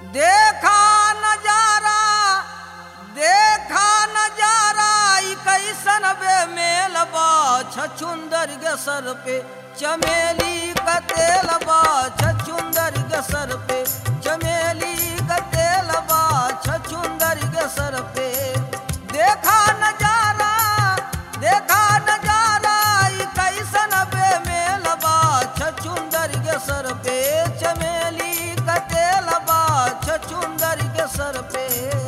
देखा नजारा ई कैसन बेमेल बा छछुंदर के सर पे चमेली का तेल बा छछुंदर के सर पे चमेली का तेल बा छछुंदर के सर पे देखा नजारा ई कैसन बेमेल बा छछुंदर के सर पे चमेली का तेल बा छछुंदर के सर पे।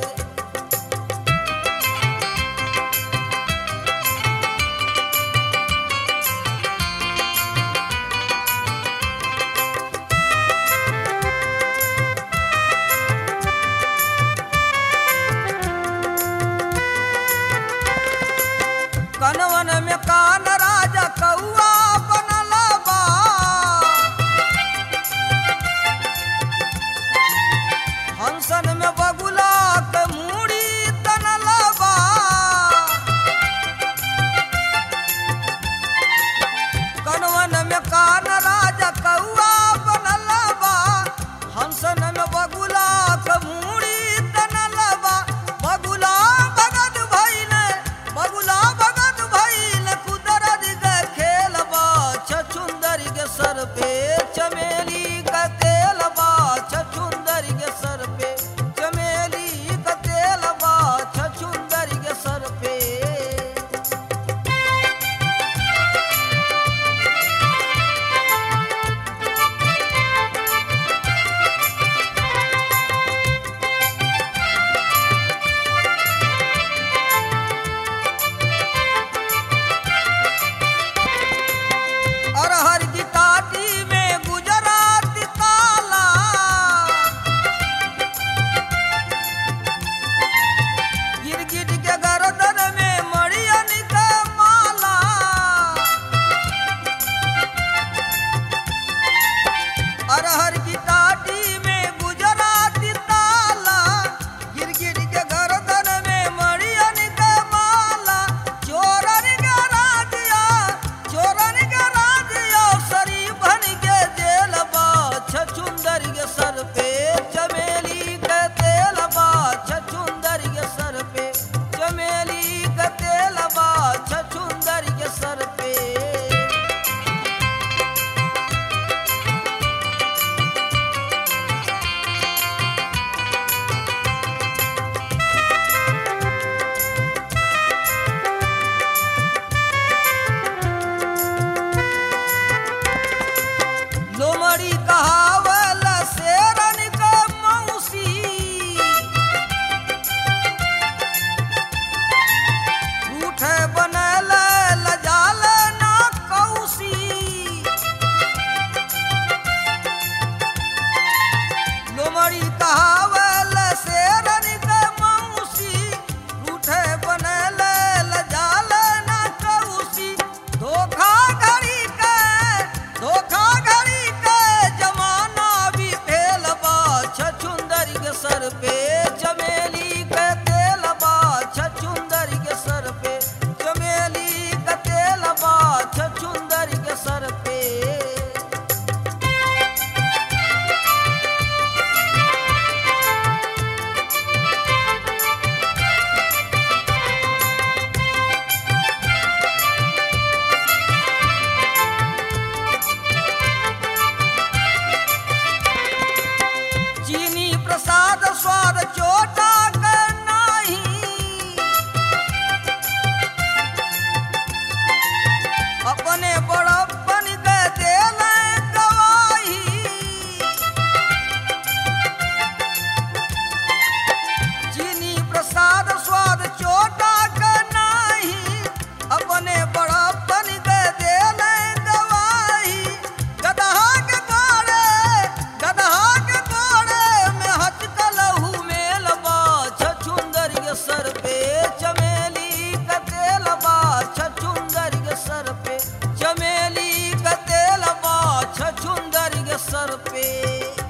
कनवन में कान राजा कौआ बनल बा हंसन में बगुला के मूड़ी तनल बा कनवन में कान राजा कौआ बनल बा हंसन में बगुला के मूड़ी तनल बा बगुला भगत भइल कुदरत के खेल बा छछुंदर के सर पे चमेली का तेल बा छछुंदर के सर पे चमेली का तेल बा छछुंदर के सर पे। अरहर की काटी में गुजरात काला गिरगिट के गर्दन में मड़ियन का माला अरहर की काटी में गुजरात ताला गिरगिट के गर्दन में मड़ियन का माला चोरन के राजिया शरीफन के जेल बा छछुंदर के सर पे चमेली का तेल बा छछुंदर के सर पे चमेली का तेल बा छछुंदर के सर पे। लोमड़ी कहावल शेरन का मौसी रूठे बनल लजाल ना कौसी लोमड़ी कहावल शेरन का मौसी रूठे बनल लजाल ना कौसी धोखा घड़ी के जमाना भी फेल बा छछुंदर के सर पे चमेली का तेल बा छछुंदर के सर पे चमेली का तेल बा छछुंदर के सर पे। चीनी प्रसाद स्वाद चोटा के नाही अपने बड़प्पन के देल गवाही चीनी प्रसाद स्वाद चोटा के नाही अपने बड़प्पन के देल गवाही गदहा के गोड़े में हचकलहू मेल बा छछुंदर के सर पे चमेली का तेल बा छछुंदर के सर पे चमेली का तेल बा छछुंदर के सर पे।